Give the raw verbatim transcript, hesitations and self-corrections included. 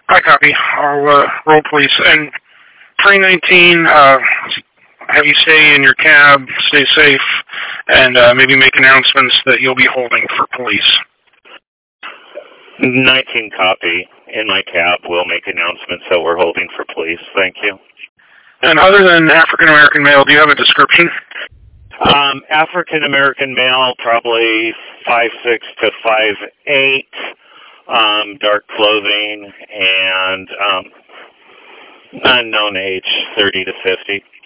I copy. I'll uh, roll, please. And three nineteen, uh, have you stay in your cab, stay safe, and uh, maybe make announcements that you'll be holding for police. nineteen copy. In my cab, we'll make announcements that we're holding for police. Thank you. And other than African-American male, do you have a description? Um, African-American male, probably five six to five eight, um, dark clothing, and um, unknown age, thirty to fifty.